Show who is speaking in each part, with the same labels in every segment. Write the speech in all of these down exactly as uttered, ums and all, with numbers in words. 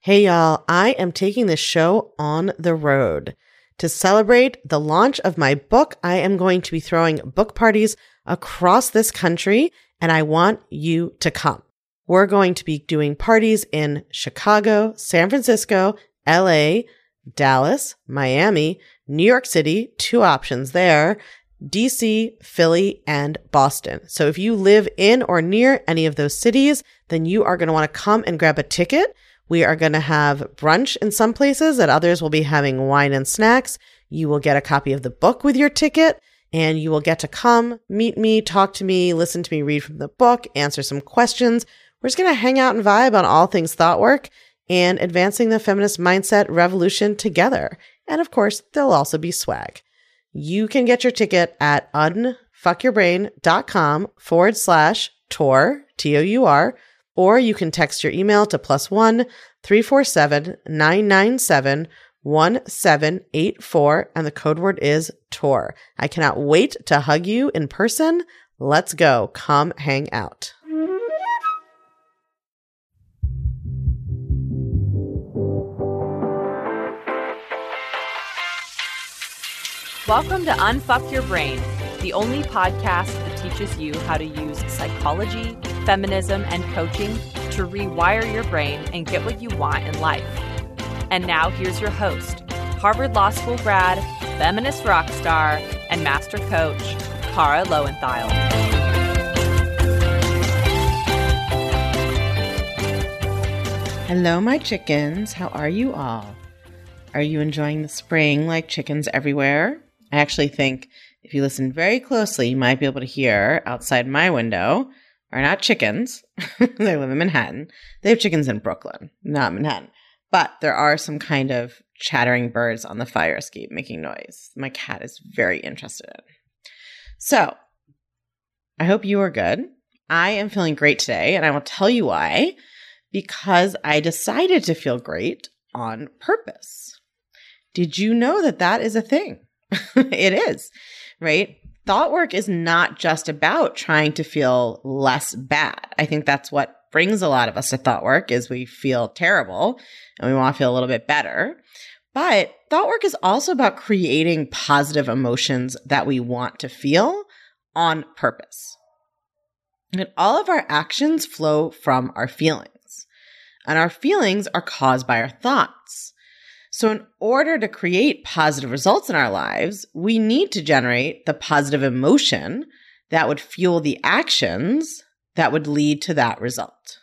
Speaker 1: Hey y'all, I am taking this show on the road. To celebrate the launch of my book, I am going to be throwing book parties across this country, and I want you to come. We're going to be doing parties in Chicago, San Francisco, L A, Dallas, Miami, New York City, two options there, D C, Philly, and Boston. So if you live in or near any of those cities, then you are going to want to come and grab a ticket. We are going to have brunch in some places, at others we'll be having wine and snacks. You will get a copy of the book with your ticket, and you will get to come, meet me, talk to me, listen to me read from the book, answer some questions. We're just going to hang out and vibe on all things thought work and advancing the feminist mindset revolution together. And of course, there'll also be swag. You can get your ticket at unfuckyourbrain.com forward slash tour, T O U R, or you can text your email to plus one three four seven nine nine seven one seven eight four, and the code word is tour. I cannot wait to hug you in person. Let's go. Come hang out.
Speaker 2: Welcome to Unfuck Your Brain, the only podcast that teaches you how to use psychology, feminism, and coaching to rewire your brain and get what you want in life. And now here's your host, Harvard Law School grad, feminist rock star, and master coach, Kara Loewentheil.
Speaker 1: Hello, my chickens. How are you all? Are you enjoying the spring like chickens everywhere? I actually think if you listen very closely, you might be able to hear outside my window are not chickens. They live in Manhattan. They have chickens in Brooklyn, not Manhattan. But there are some kind of chattering birds on the fire escape making noise. My cat is very interested in. So I hope you are good. I am feeling great today, and I will tell you why. Because I decided to feel great on purpose. Did you know that that is a thing? It is, right? Thought work is not just about trying to feel less bad. I think that's what brings a lot of us to thought work is we feel terrible and we want to feel a little bit better. But thought work is also about creating positive emotions that we want to feel on purpose. And all of our actions flow from our feelings, and our feelings are caused by our thoughts. So in order to create positive results in our lives, we need to generate the positive emotion that would fuel the actions that would lead to that result.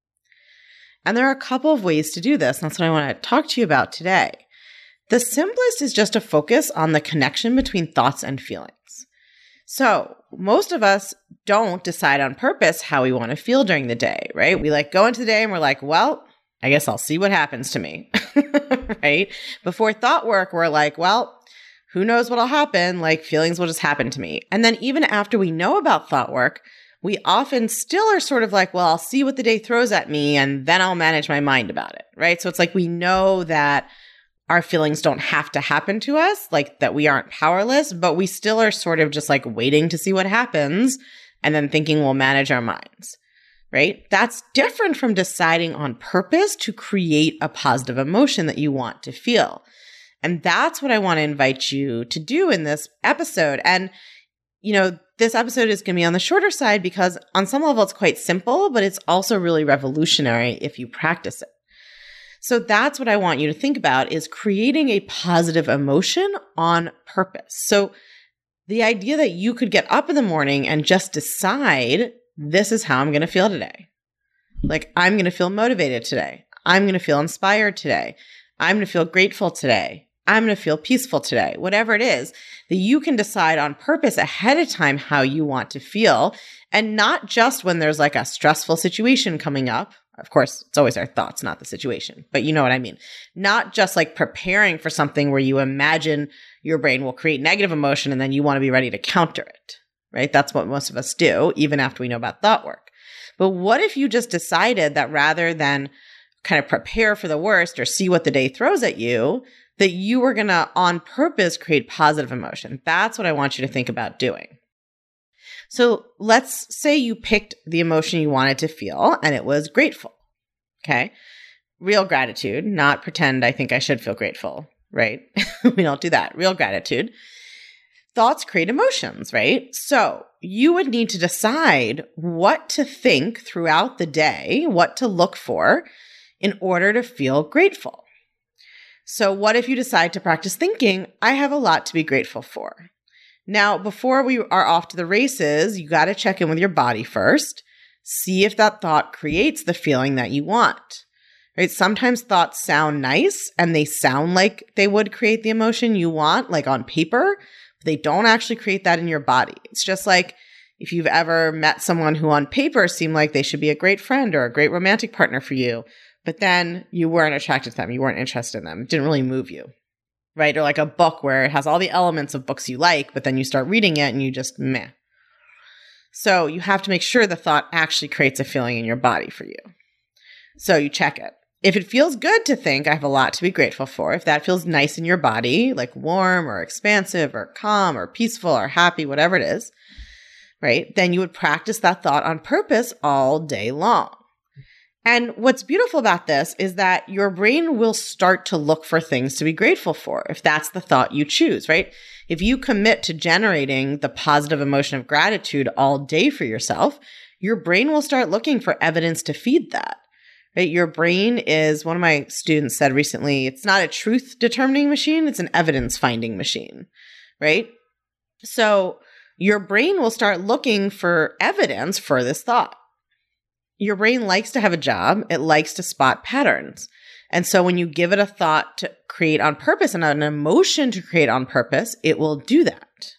Speaker 1: And there are a couple of ways to do this, and that's what I want to talk to you about today. The simplest is just to focus on the connection between thoughts and feelings. So most of us don't decide on purpose how we want to feel during the day, right? We like go into the day and we're like, well, I guess I'll see what happens to me, right? Before thought work, we're like, well, who knows what'll happen? Like feelings will just happen to me. And then even after we know about thought work, we often still are sort of like, well, I'll see what the day throws at me and then I'll manage my mind about it, right? So it's like we know that our feelings don't have to happen to us, like that we aren't powerless, but we still are sort of just like waiting to see what happens and then thinking we'll manage our minds. Right? That's different from deciding on purpose to create a positive emotion that you want to feel. And that's what I want to invite you to do in this episode. And, you know, this episode is going to be on the shorter side because on some level it's quite simple, but it's also really revolutionary if you practice it. So that's what I want you to think about is creating a positive emotion on purpose. So the idea that you could get up in the morning and just decide this is how I'm going to feel today. Like, I'm going to feel motivated today. I'm going to feel inspired today. I'm going to feel grateful today. I'm going to feel peaceful today. Whatever it is, that you can decide on purpose ahead of time how you want to feel, and not just when there's like a stressful situation coming up. Of course, it's always our thoughts, not the situation, but you know what I mean. Not just like preparing for something where you imagine your brain will create negative emotion and then you want to be ready to counter it. Right? That's what most of us do, even after we know about thought work. But what if you just decided that rather than kind of prepare for the worst or see what the day throws at you, that you were going to on purpose create positive emotion? That's what I want you to think about doing. So let's say you picked the emotion you wanted to feel and it was grateful. Okay. real gratitude, not pretend I think I should feel grateful, right? We don't do that. Real gratitude. Thoughts create emotions, right? So you would need to decide what to think throughout the day, what to look for in order to feel grateful. So what if you decide to practice thinking, I have a lot to be grateful for? Now, before we are off to the races, you got to check in with your body first. See if that thought creates the feeling that you want. Right? Sometimes thoughts sound nice and they sound like they would create the emotion you want, like on paper, but they don't actually create that in your body. It's just like if you've ever met someone who on paper seemed like they should be a great friend or a great romantic partner for you, but then you weren't attracted to them, you weren't interested in them, it didn't really move you, right? Or like a book where it has all the elements of books you like, but then you start reading it and you just meh. So you have to make sure the thought actually creates a feeling in your body for you. So you check it. If it feels good to think, I have a lot to be grateful for, if that feels nice in your body, like warm or expansive or calm or peaceful or happy, whatever it is, right? Then you would practice that thought on purpose all day long. And what's beautiful about this is that your brain will start to look for things to be grateful for if that's the thought you choose, right? If you commit to generating the positive emotion of gratitude all day for yourself, your brain will start looking for evidence to feed that. Right? Your brain is, one of my students said recently, it's not a truth determining machine, it's an evidence finding machine, right? So your brain will start looking for evidence for this thought. Your brain likes to have a job. It likes to spot patterns. And so when you give it a thought to create on purpose and an emotion to create on purpose, it will do that.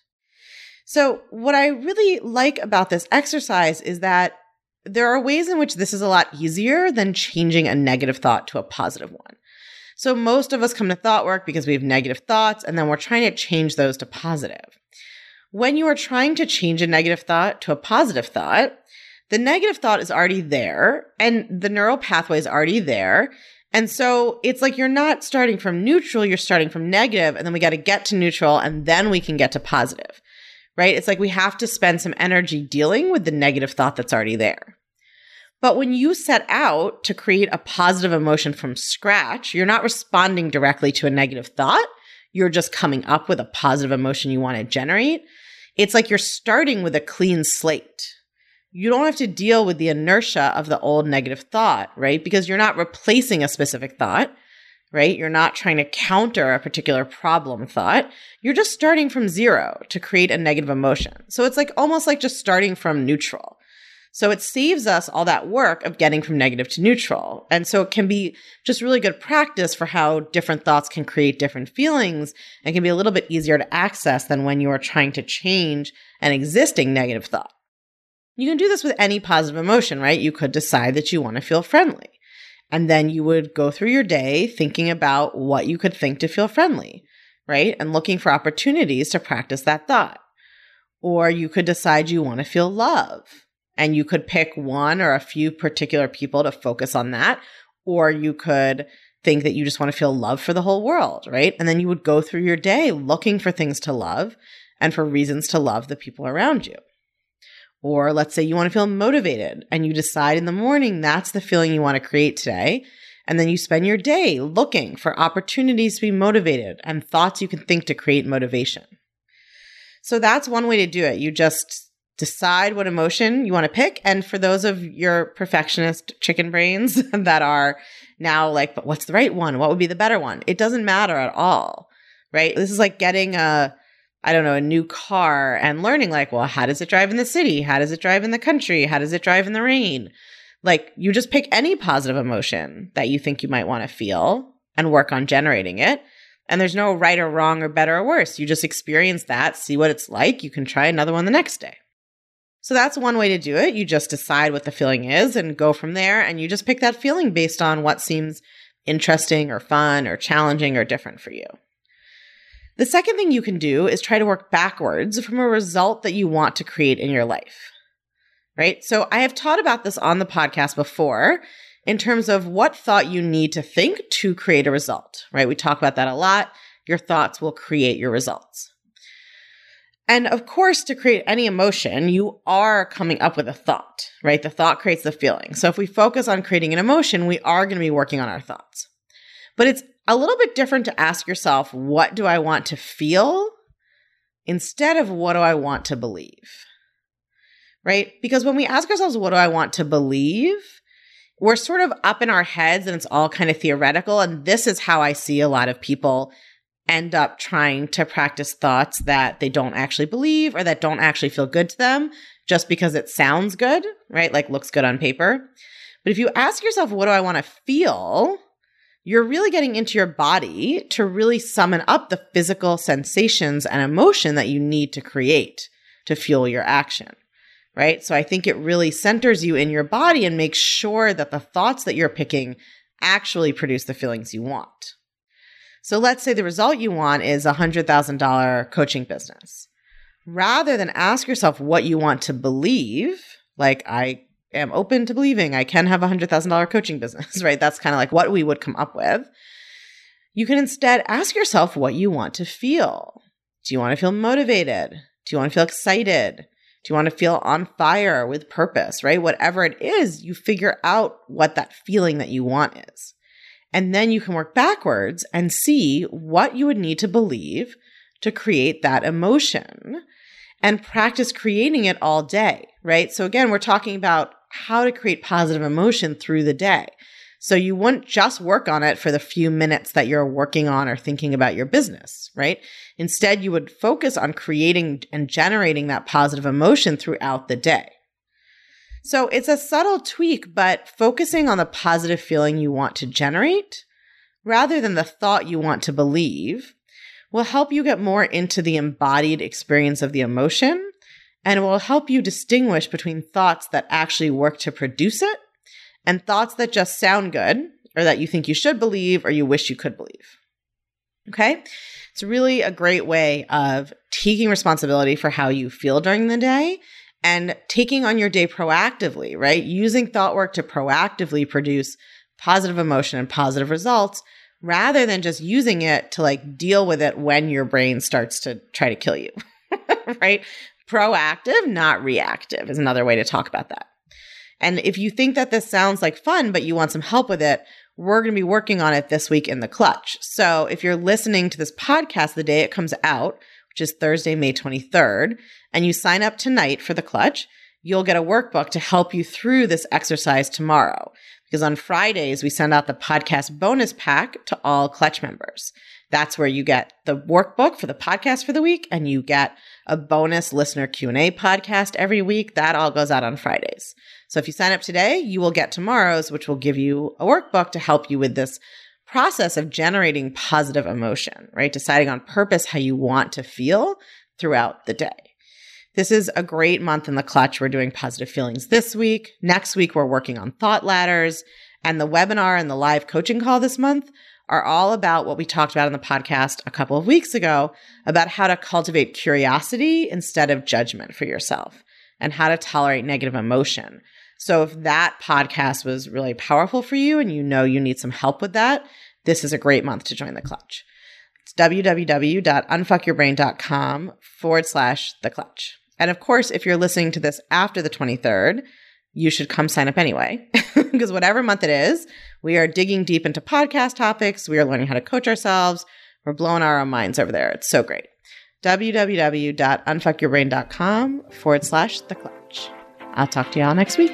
Speaker 1: So what I really like about this exercise is that there are ways in which this is a lot easier than changing a negative thought to a positive one. So most of us come to thought work because we have negative thoughts, and then we're trying to change those to positive. When you are trying to change a negative thought to a positive thought, the negative thought is already there, and the neural pathway is already there. And so it's like you're not starting from neutral, you're starting from negative, and then we got to get to neutral, and then we can get to positive. Right? It's like we have to spend some energy dealing with the negative thought that's already there. But when you set out to create a positive emotion from scratch, you're not responding directly to a negative thought. You're just coming up with a positive emotion you want to generate. It's like you're starting with a clean slate. You don't have to deal with the inertia of the old negative thought, right? Because you're not replacing a specific thought. Right? You're not trying to counter a particular problem thought. You're just starting from zero to create a negative emotion. So it's like almost like just starting from neutral. So it saves us all that work of getting from negative to neutral. And so it can be just really good practice for how different thoughts can create different feelings and can be a little bit easier to access than when you are trying to change an existing negative thought. You can do this with any positive emotion, right? You could decide that you want to feel friendly. And then you would go through your day thinking about what you could think to feel friendly, right? And looking for opportunities to practice that thought. Or you could decide you want to feel love. And you could pick one or a few particular people to focus on that. Or you could think that you just want to feel love for the whole world, right? And then you would go through your day looking for things to love and for reasons to love the people around you. Or let's say you want to feel motivated and you decide in the morning that's the feeling you want to create today. And then you spend your day looking for opportunities to be motivated and thoughts you can think to create motivation. So that's one way to do it. You just decide what emotion you want to pick. And for those of your perfectionist chicken brains that are now like, but what's the right one? What would be the better one? It doesn't matter at all, right? This is like getting a I don't know, a new car and learning like, well, how does it drive in the city? How does it drive in the country? How does it drive in the rain? Like you just pick any positive emotion that you think you might want to feel and work on generating it. And there's no right or wrong or better or worse. You just experience that, see what it's like. You can try another one the next day. So that's one way to do it. You just decide what the feeling is and go from there. And you just pick that feeling based on what seems interesting or fun or challenging or different for you. The second thing you can do is try to work backwards from a result that you want to create in your life, right? So I have taught about this on the podcast before in terms of what thought you need to think to create a result, right? We talk about that a lot. Your thoughts will create your results. And of course, to create any emotion, you are coming up with a thought, right? The thought creates the feeling. So if we focus on creating an emotion, we are going to be working on our thoughts. But it's a little bit different to ask yourself, what do I want to feel instead of what do I want to believe, right? Because when we ask ourselves, what do I want to believe? We're sort of up in our heads and it's all kind of theoretical. And this is how I see a lot of people end up trying to practice thoughts that they don't actually believe or that don't actually feel good to them just because it sounds good, right? Like looks good on paper. But if you ask yourself, what do I want to feel? You're really getting into your body to really summon up the physical sensations and emotion that you need to create to fuel your action, right? So I think it really centers you in your body and makes sure that the thoughts that you're picking actually produce the feelings you want. So let's say the result you want is a one hundred thousand dollars coaching business. Rather than ask yourself what you want to believe, like I am open to believing I can have a one hundred thousand dollars coaching business, right? That's kind of like what we would come up with. You can instead ask yourself what you want to feel. Do you want to feel motivated? Do you want to feel excited? Do you want to feel on fire with purpose, right? Whatever it is, you figure out what that feeling that you want is. And then you can work backwards and see what you would need to believe to create that emotion and practice creating it all day, right? So again, we're talking about how to create positive emotion through the day. So you wouldn't just work on it for the few minutes that you're working on or thinking about your business, right? Instead, you would focus on creating and generating that positive emotion throughout the day. So it's a subtle tweak, but focusing on the positive feeling you want to generate rather than the thought you want to believe will help you get more into the embodied experience of the emotion and will help you distinguish between thoughts that actually work to produce it and thoughts that just sound good or that you think you should believe or you wish you could believe. Okay? It's really a great way of taking responsibility for how you feel during the day and taking on your day proactively, right? Using thought work to proactively produce positive emotion and positive results rather than just using it to like deal with it when your brain starts to try to kill you, right? Proactive, not reactive is another way to talk about that. And if you think that this sounds like fun, but you want some help with it, we're going to be working on it this week in the Clutch. So if you're listening to this podcast the day it comes out, which is Thursday, May twenty-third, and you sign up tonight for the Clutch, you'll get a workbook to help you through this exercise tomorrow. Because on Fridays, we send out the podcast bonus pack to all Clutch members. That's where you get the workbook for the podcast for the week, and you get a bonus listener Q and A podcast every week. That all goes out on Fridays. So if you sign up today, you will get tomorrow's, which will give you a workbook to help you with this process of generating positive emotion, right? Deciding on purpose how you want to feel throughout the day. This is a great month in the Clutch. We're doing positive feelings this week. Next week, we're working on thought ladders. And the webinar and the live coaching call this month are all about what we talked about in the podcast a couple of weeks ago about how to cultivate curiosity instead of judgment for yourself and how to tolerate negative emotion. So if that podcast was really powerful for you and you know you need some help with that, this is a great month to join the Clutch. It's www.unfuckyourbrain.com forward slash the Clutch. And of course, if you're listening to this after the twenty-third, you should come sign up anyway. Because whatever month it is, we are digging deep into podcast topics. We are learning how to coach ourselves. We're blowing our own minds over there. It's so great. www.unfuckyourbrain.com forward slash the Clutch. I'll talk to y'all next week.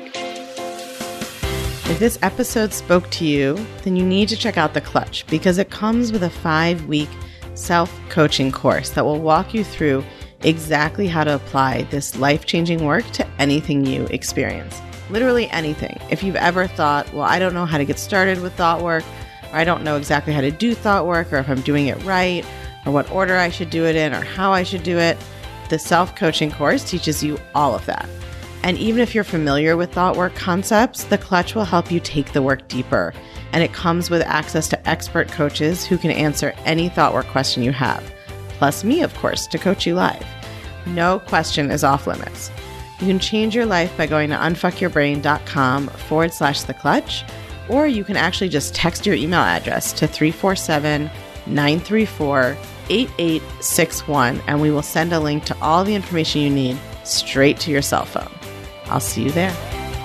Speaker 1: If this episode spoke to you, then you need to check out The Clutch because it comes with a five-week self-coaching course that will walk you through exactly how to apply this life-changing work to anything you experience. Literally anything. If you've ever thought, well, I don't know how to get started with thought work, or I don't know exactly how to do thought work, or if I'm doing it right, or what order I should do it in, or how I should do it, the self-coaching course teaches you all of that. And even if you're familiar with thought work concepts, The Clutch will help you take the work deeper. And it comes with access to expert coaches who can answer any thought work question you have. Plus me, of course, to coach you live. No question is off limits. You can change your life by going to unfuckyourbrain.com forward slash the clutch, or you can actually just text your email address to three four seven, nine three four, eight eight six one, and we will send a link to all the information you need straight to your cell phone. I'll see you there.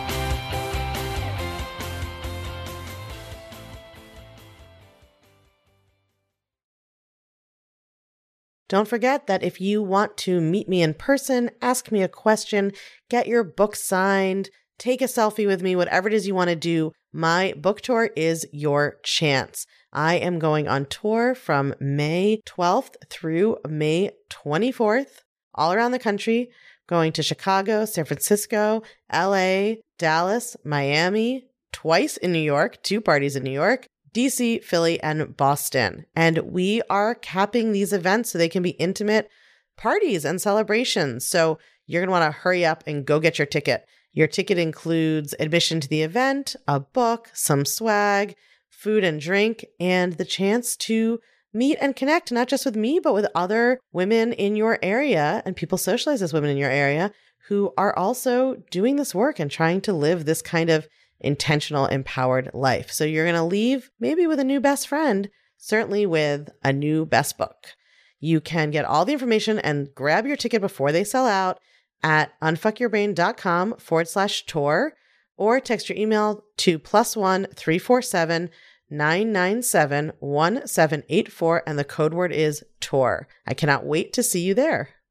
Speaker 1: Don't forget that if you want to meet me in person, ask me a question, get your book signed, take a selfie with me, whatever it is you want to do, my book tour is your chance. I am going on tour from May twelfth through May twenty-fourth, all around the country, going to Chicago, San Francisco, L A, Dallas, Miami, twice in New York, two parties in New York, D C, Philly, and Boston. And we are capping these events so they can be intimate parties and celebrations. So you're going to want to hurry up and go get your ticket. Your ticket includes admission to the event, a book, some swag, food and drink, and the chance to meet and connect, not just with me, but with other women in your area and people socialized as women in your area who are also doing this work and trying to live this kind of intentional, empowered life. So you're going to leave maybe with a new best friend, certainly with a new best book. You can get all the information and grab your ticket before they sell out at unfuckyourbrain.com forward slash tour, or text your email to plus one three four seven nine nine seven one seven eight four, and the code word is tour. I cannot wait to see you there.